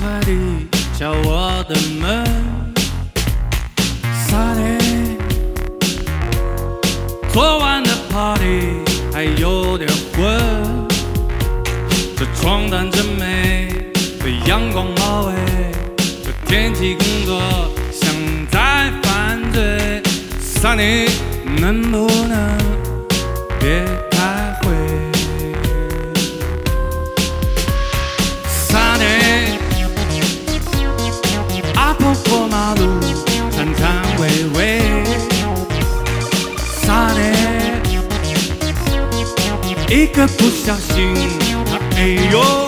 快地敲我的门。Sunny， 昨晚的 party 还有点昏，这床单真美，被阳光包围，这天气工作像在犯罪。Sunny， 能不能别开会？Sunny， 阿婆过马路颤颤巍巍。Sunny， 一个不小心，哎呦！